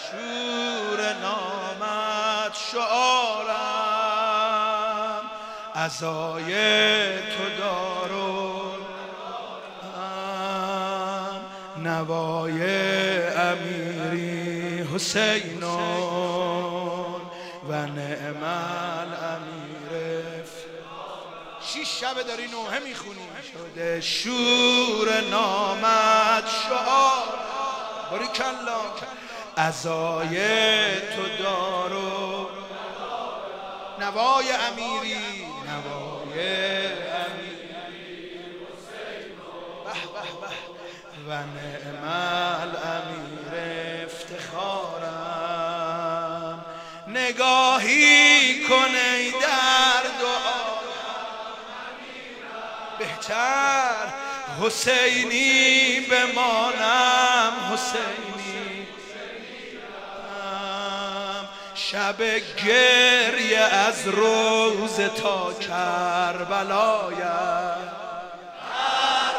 شور نامت شعارم، عزای تو دارم نوای امیری حسینون و نعم الامیر. 6 شب داری نوحه میخونی شده شور نامت شعار. باریکالله. عزای تو دارم نوای امیری، نوای امیری به به به و نعم الامیر افتخارم. نگاهی کن ای درد و بهتر حسینی بمانم، حسینی شب گریه از روز تا کربلایم هر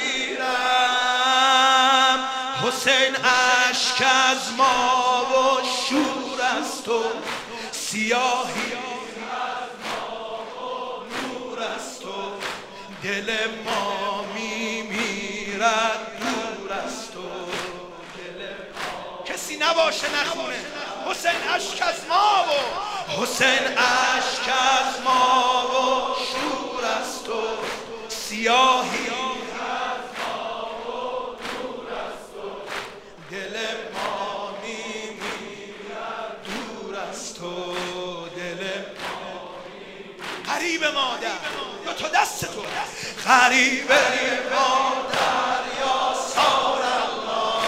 بگیرم. حسین اشک از ما و شور از تو، سیاهی از ما و نور از تو، دل ما میمیرد دور از تو. کسی نباشه نخونه حسین اشک از ما و حسین اشک از ما و شور از تو، سیاهی از ما و نور از تو، دل ما میمیرد دور از تو، دل ما میمیرد. غریب مادر یا تو دست تو، غریب مادر یا سار الله،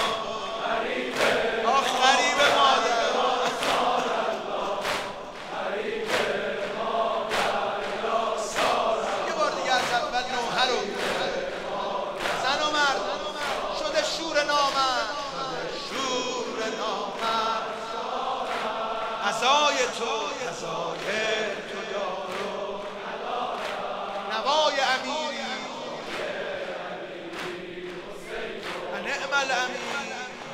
غریب مادر یه بار دیگه از اول نوحه رو زن و مرد شده شور نامت، شور نامت عزای تو، عزای تو دارم نوای امیری و نعم الامیر.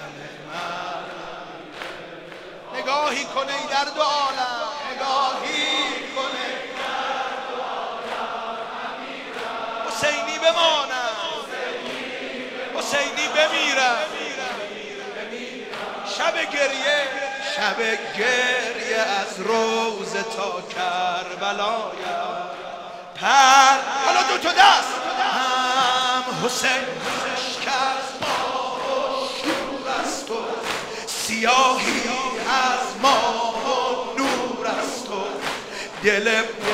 نگاهی کنه ای در دو عالم، نگاهی کنه ای در دو عالم، حسینی بمانم، حسینی بمیرم. شب گریه، شب گریه از روز تا کربلایم پر. حالا دو تا دست هم حسین اشک از ما و شور از تو، سیاهی از ما و نور از تو، دل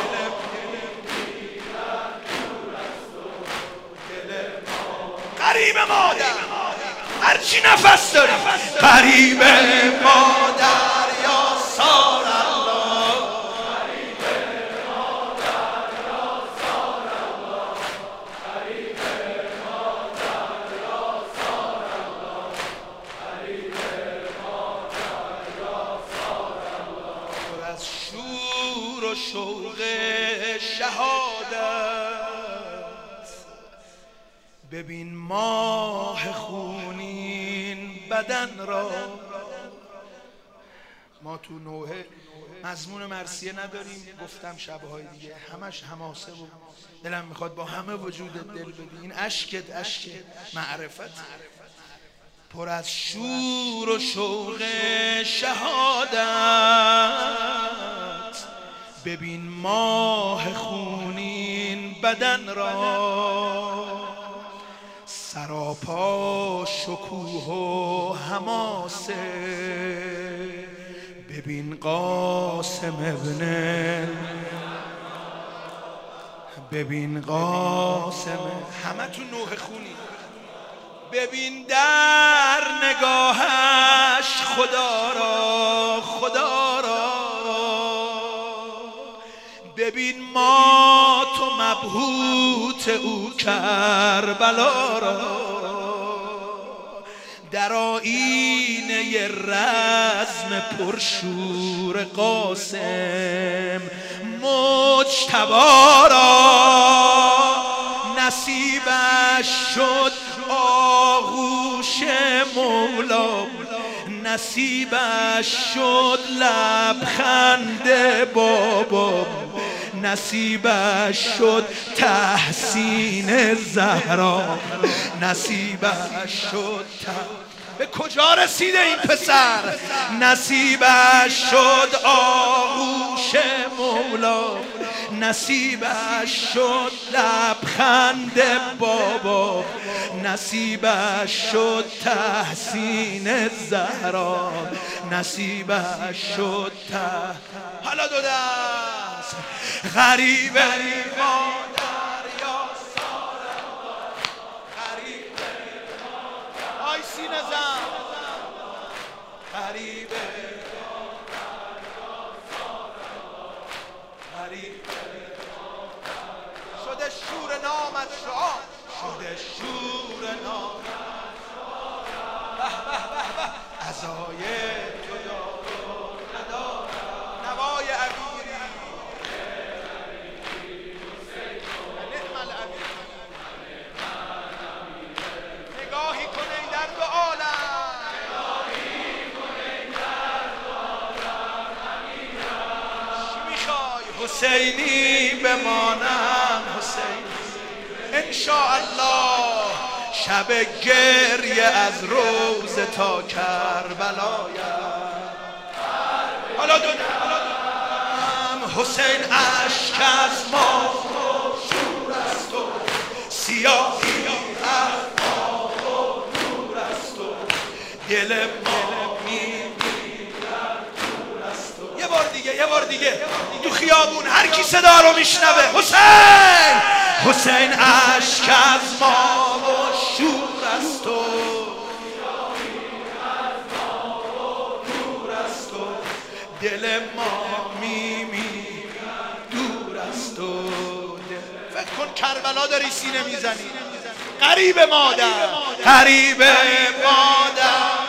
غریب مادر هرچی نفس داری، غریب مادر یا سار الله، غریب مادر یا سار الله، غریب مادر یا سار الله، غریب مادر یا سار الله. پر از شور و شوق شهادت ببین ماه خونین بدن را. ما تو نوحه مضمون مرثیه نداریم، گفتم شبهای دیگه همش حماسه و دلم میخواد با همه وجودت دل بدی. این اشکت اشک معرفت، پر از شور و شوق شهادت ببین ماه خونین بدن را. سراپا شکوه و حماسه ببین قاسم ابن، ببین قاسم، همه تو نوحه خونی. ببین در نگاهش خدا را، خدا را ببین ما تو مبهوت او کربلا را. در آیینه رزم پرشور قاسم مجتبی را نصیبش شد آغوش مولا، نصیبش شد لبخند بابا، نصیبش شد تحسین زهرا، نصیبش شد به کجا رسیده این پسر؟ نصیبش شد آغوش مولا، نصیبش شد لبخند بابا، نصیبش شد تحسین زهرا، نصیبش شد حالا دو دست غریبه مادر یا سارا، غریبه آی سینه زن، غریبه شده شور نامت شعار، شده شور نامت شعار، عزای تو دارم ندارم نوای امیری نعم الامیر، نگاهی کن ای در دو عالم، چی میخوای حسینی بمانم، حسینی انشاءالله شب گریه از روز تا کربلایم. حالا دو حسین اشک از ما شور است و سیاهی از ما نور است و دل ما میمیرد دور است و یه بار دیگه تو خیابون هر کی صدا رو میشنوه حسین، حسین اشک از ما و شور است و دور است و دل ما میمیرد دور است و فکر کن کربلا داری سینه میزنی، غریب مادر، غریب مادر،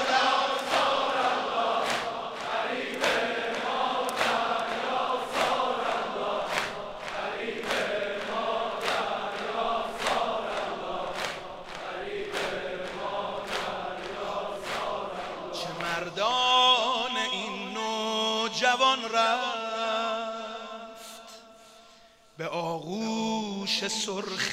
مردان این نوجوان رفت به آغوش سرخ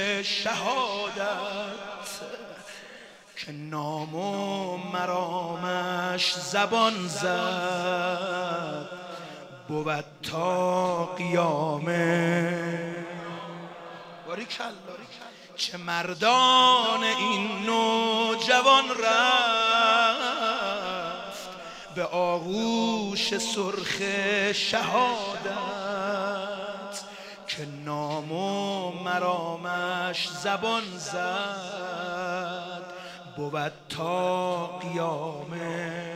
شهادت که نام و مرامش زبان زد بود تا قیامه. چه مردان این نوجوان رفت به آغوش سرخ شهادت که نام و مرامش زبان زد بود تا قیامه.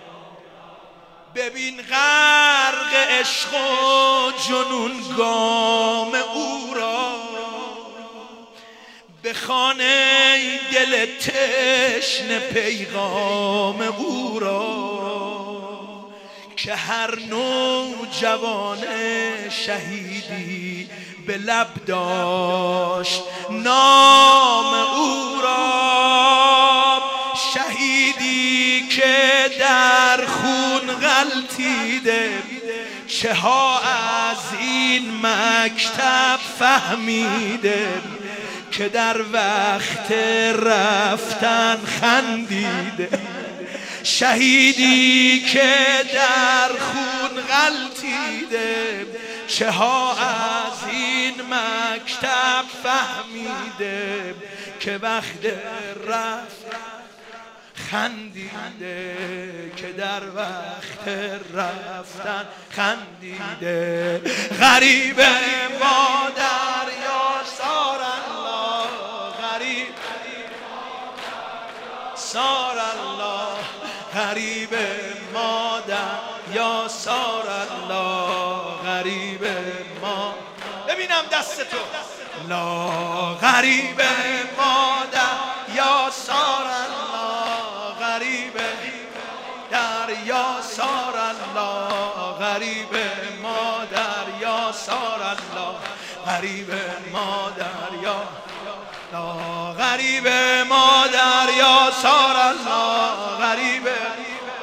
ببین غرق عشق و جنون گام او را، بخوانه دل تشنه پیغام او را که هر نوجوان شهیدی به لب داشت نام او را، شهیدی که در خون غلطیده چه ها از این مکتب فهمیده که در وقت رفتن خندیده، شهیدی که در خون غلطیده چه ها از این مکتب فهمیده که وقت رفتن خندیده، که در وقت رفتن خندیده. غریب مادر یا سار الله، غریب سار الله، غریب مادر یا سار الله، غریب ما ببینم دست تو لا، غریب مادر یا سار الله، غریب در یا سار الله، غریب مادر یا سار الله، غریب مادر یا لا، غریب مادر یا سار الله، غریب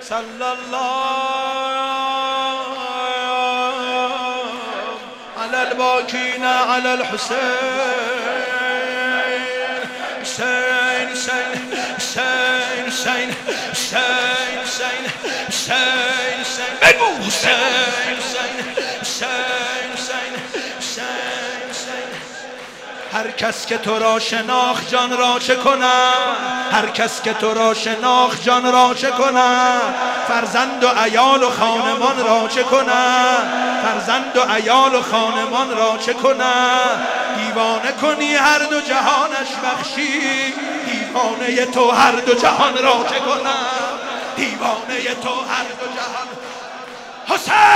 صلی الله علی الباکین علی الحسین حسین حسین حسین حسین حسین حسین حسین حسین بگو حسین حسین حسین حسین حسین حسین. هر کس که تو را شناخت جان را چه کنم، هر کس که تو را شناخت جان را چه کنم، فرزند و عیال و خانمان را چه کنم، فرزند و عیال و خانمان را چه کنم. دیوانه کنی هر دو جهانش بخشی، دیوانه تو هر دو جهان را چه کنم، دیوانه تو هر دو جهان. حسین